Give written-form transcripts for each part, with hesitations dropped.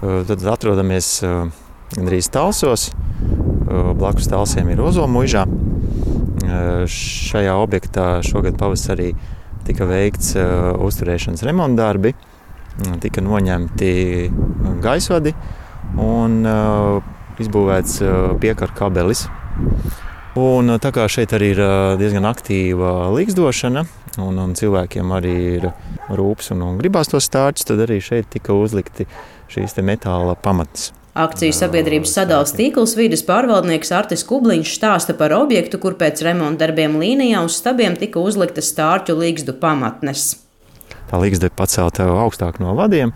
Tad atrodamies gandrīz Talsos. Blakus Talsiem ir Ozolmuižā. Šajā objektā šogad pavasarī tika veikts uzturēšanas remontdarbi, tika noņemti gaisvadi un izbūvēts piekaru kabelis. Un tā kā šeit arī ir diezgan aktīva līgzdošana un cilvēkiem arī ir rūpes un gribās tos stārķus, tad arī šeit tika uzlikti šīs metāla pamatnes. Akciju sabiedrības sadales tīkls vides pārvaldnieks Artis Kubliņš stāsta par objektu, kur pēc remontdarbiem līnijā uz stabiem tika uzliktas stārķu līgzdu pamatnes. Tā līgzda ir pacelta augstāk no vadiem,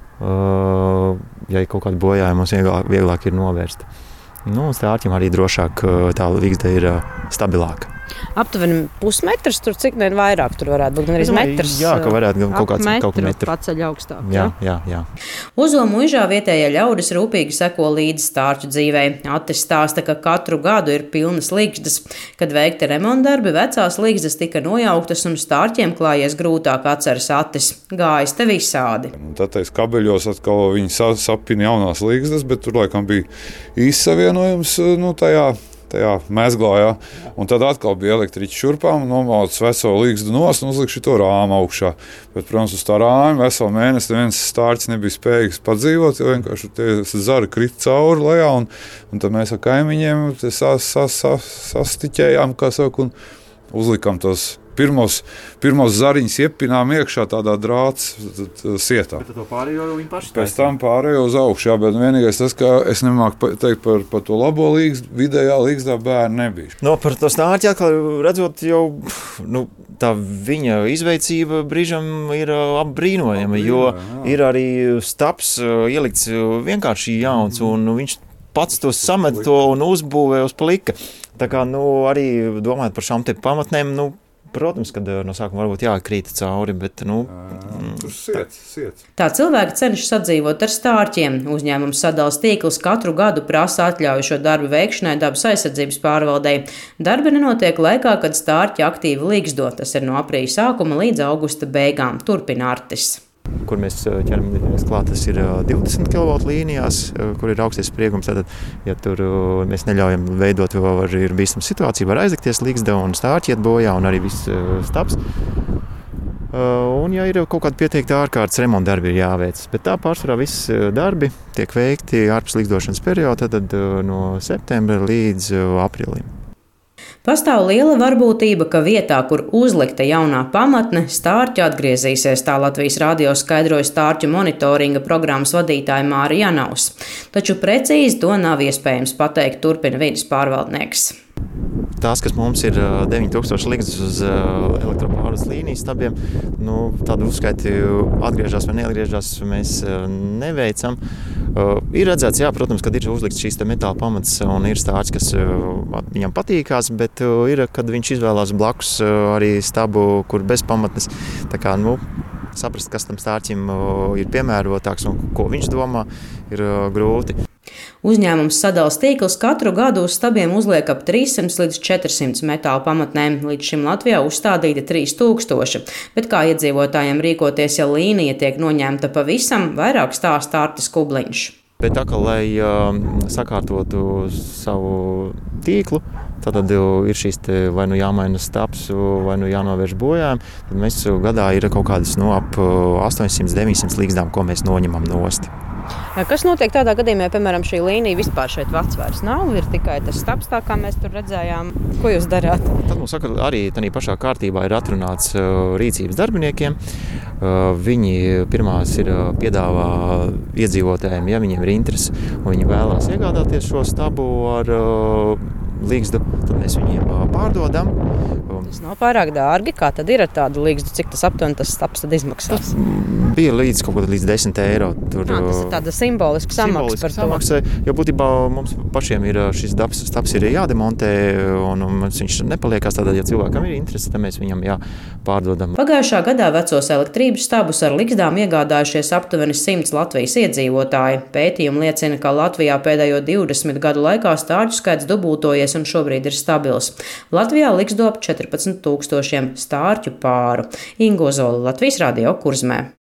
ja ir kaut kāda bojājuma, mums vieglāk ir novērst. Stārķim arī drošāk tā līgzda ir stabilāka. Aptuveni pusmetrs, tur cik vien vairāk tur varētu būt, gan arī metrs. Jā, ka varētu kaut metru paceļ augstāk. Jā. Ozolmuižā vietējie ļaudis rūpīgi seko līdzi stārķu dzīvei. Atis stāsta, ka katru gadu ir pilnas līgzdas. Kad veikti remontdarbi, vecās līgzdas tika nojauktas un stārķiem klājies grūtāk, atceras Atis. Gājis te visādi. Tad kabeļos atkal viņi sapina jaunās līgzdas, bet tur laikam bija izsavienojums tajā mezglā, jā. Un tad atkal bija elektriķi šurpām, nomauc veco līgzdu nost un uzlik šito rāmu augšā. Bet, protams, uz tā rāma veselu mēnesi neviens stārķis nebija spējīgs padzīvot, jo vienkārši tie zari krita cauri lejā, un tad mēs ar kaimiņiem sastiķējām, kā saka, un uzlikām tos pirmos zariņus iepinām iekšā tādā drāts sietā. Bet to pārējo viņi paši Pēc tam pārējo uz augšu, bet vienīgais tas, ka es nemāku teikt par to labo līgstu, vidējā līgzdā bērni nebija. Par to stārķi atkal redzot jau, tā viņa izveicība brīžam ir apbrīnojama, jo ir arī stabs ielikts vienkārši jauns, un viņš pats to samet to un uzbūvē uz plika. Tā kā, arī domājot par šām te pamatnēm, protams, kad no sākuma varbūt jākrīt cauri, bet, Tur siets. Tā cilvēki cenšas sadzīvot ar stārķiem. Uzņēmums sadales tīkls katru gadu prasa atļauju šo darbu veikšanai dabas aizsardzības pārvaldei. Darbi nenotiek laikā, kad stārķi aktīvi līgzdo. Tas ir no aprīļa sākuma līdz augusta beigām. Turpina Artis. Kur mēs ķeramies klāt, tas ir 20 kV līnijās, kur ir augstais spriegums. Tad, ja tur mēs neļaujam veidot, jo ir bīstama situācija, var aizlikties līgzda un stārķi iet bojā un arī viss stabs. Un, ja ir kaut kāda pieteikta ārkārtas remontdarbi, ir jāveic. Bet tā pārsvarā viss darbi tiek veikti ārpus līgzdošanas perioda, tad no septembra līdz aprīlim. Pastāv liela varbūtība, ka vietā, kur uzlikta jaunā pamatne, stārķi atgriezīsies, tā Latvijas radio skaidroja stārķu monitoringa programmas vadītāja Māra Janaus. Taču precīzi to nav iespējams pateikt, turpina vides pārvaldnieks. Tās, kas mums ir 9000 līgzdas uz elektropāvades līnijas stabiem, tādu uzskaiti atgriežas vai neatgriežas, mēs neveicam. Ir redzēts, protams, kad ir uzlikts šīs metāla pamatas un ir stārķis, kas viņam patīkās, bet ir, kad viņš izvēlās blakus arī stabu, kur bez pamatnes. Tā kā, saprast, kas tam stārķim ir piemērotāks un ko viņš domā, ir grūti. Uzņēmums sadales tīkls katru gadu uz stabiem uzliek ap 300 līdz 400 metāla pamatnēm. Līdz šim Latvijā uzstādīta 3000. Bet kā iedzīvotājiem rīkoties, ja līnija tiek noņemta pavisam, vairāk stāsta Artis Kubliņš. Bet lai sakārtotu savu tīklu, tad ir šīs vai jāmaina stabs, vai jānovērš bojājumi. Tad mēs gadā ir kaut kādas ap 800-900 līgzdām, ko mēs noņemam nosti. Kas notiek tādā gadījumā, ja, piemēram, šī līnija vispār šeit vats vairs nav, ir tikai tas stabs, tā kā mēs tur redzējām? Ko jūs darāt? Tad mums arī tādā pašā kārtībā ir atrunāts rīcības darbiniekiem. Viņi pirmās ir piedāvā iedzīvotājiem, ja viņiem ir interese, un viņi vēlās iegādāties šo stabu ar līgzdu, tad mēs viņiem pārdodam. Tas nav pārāk dārgi. Kā tad ir ar tādu līgzdu? Cik tas aptuveni tas stabs tad izmaksās? Bija līdz kaut kādā līdz 10 eiro. Tas ir tāda simboliska samaksa par to. Jo būtībā mums pašiem ir šis stabs ir jādemontē, un viņš nepaliekās tādā, ja cilvēkam ir interese, tad mēs viņam pārdodam. Pagājušā gadā vecos elektrības stabus ar līgzdām iegādājušies aptuveni 100 Latvijas iedzīvotāji. Pētījumi liecina, ka Latvijā pēdējo 20 gadu laikā stārķu skaits dubultojies un šobrīd ir stabils. Latvijā līgzdo ap 14 000 stārķu pāru. Inga Ozola, Latvijas radio Kurzmē.